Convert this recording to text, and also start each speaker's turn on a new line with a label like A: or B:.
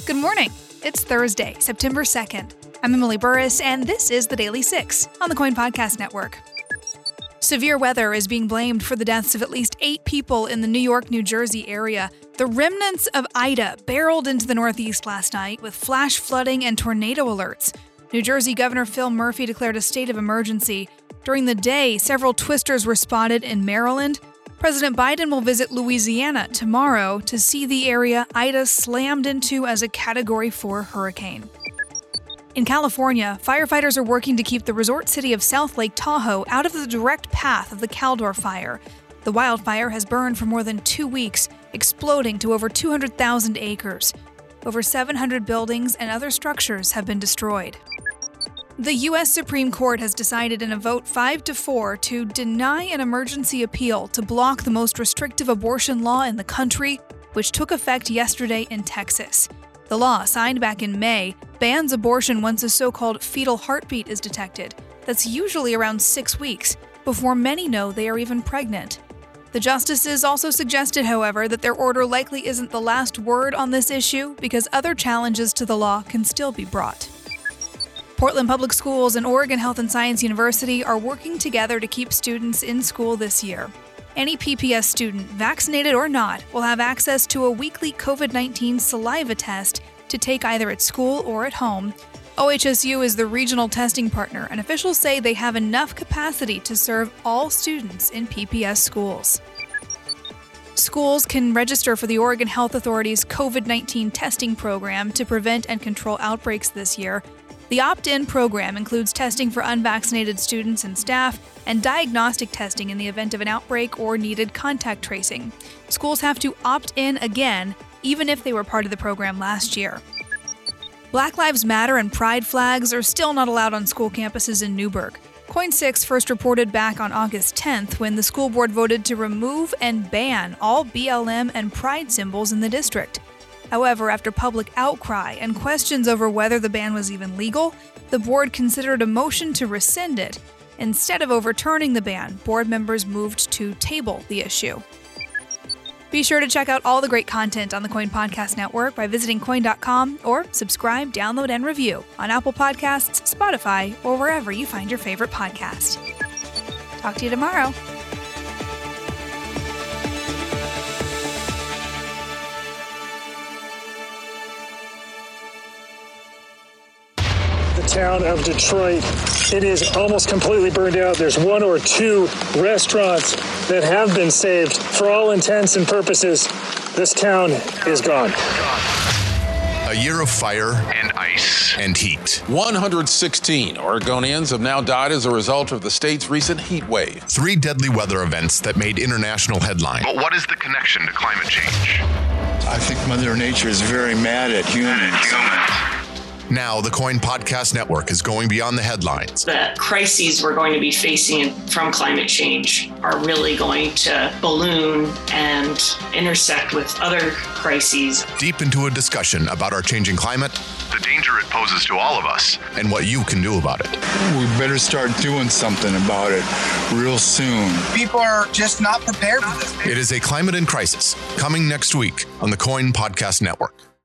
A: Good morning. It's Thursday, September 2nd. I'm Emily Burris, and this is the Daily Six on the Coin Podcast Network. Severe weather is being blamed for the deaths of at least 8 people in the New York, New Jersey area. The remnants of Ida barreled into the Northeast last night with flash flooding and tornado alerts. New Jersey Governor Phil Murphy declared a state of emergency. During the day, several twisters were spotted in Maryland. President Biden will visit Louisiana tomorrow to see the area Ida slammed into as a Category 4 hurricane. In California, firefighters are working to keep the resort city of South Lake Tahoe out of the direct path of the Caldor fire. The wildfire has burned for more than 2 weeks, exploding to over 200,000 acres. Over 700 buildings and other structures have been destroyed. The U.S. Supreme Court has decided in a vote 5-4 to deny an emergency appeal to block the most restrictive abortion law in the country, which took effect yesterday in Texas. The law, signed back in May, bans abortion once a so-called fetal heartbeat is detected. That's usually around 6 weeks, before many know they are even pregnant. The justices also suggested, however, that their order likely isn't the last word on this issue because other challenges to the law can still be brought. Portland Public Schools and Oregon Health and Science University are working together to keep students in school this year. Any PPS student, vaccinated or not, will have access to a weekly COVID-19 saliva test to take either at school or at home. OHSU is the regional testing partner, and officials say they have enough capacity to serve all students in PPS schools. Schools can register for the Oregon Health Authority's COVID-19 testing program to prevent and control outbreaks this year. The opt-in program includes testing for unvaccinated students and staff and diagnostic testing in the event of an outbreak or needed contact tracing. Schools have to opt in again, even if they were part of the program last year. Black Lives Matter and Pride flags are still not allowed on school campuses in Newburgh. KOIN6 first reported back on August 10th when the school board voted to remove and ban all BLM and Pride symbols in the district. However, after public outcry and questions over whether the ban was even legal, the board considered a motion to rescind it. Instead of overturning the ban, board members moved to table the issue. Be sure to check out all the great content on the Coin Podcast Network by visiting coin.com or subscribe, download, and review on Apple Podcasts, Spotify, or wherever you find your favorite podcast. Talk to you tomorrow.
B: Town of Detroit. It is almost completely burned out. There's 1 or 2 restaurants that have been saved. For all intents and purposes, this town is gone.
C: A year of fire and ice and heat.
D: 116 Oregonians have now died as a result of the state's recent heat wave.
C: 3 deadly weather events that made international headlines. But what is the connection to climate change?
E: I think Mother Nature is very mad at humans.
C: Now, the Coin Podcast Network is going beyond the headlines.
F: The crises we're going to be facing from climate change are really going to balloon and intersect with other crises.
C: Deep into a discussion about our changing climate, the danger it poses to all of us, and what you can do about it.
E: We better start doing something about it real soon.
G: People are just not prepared for this.
C: It is a climate in crisis, coming next week on the Coin Podcast Network.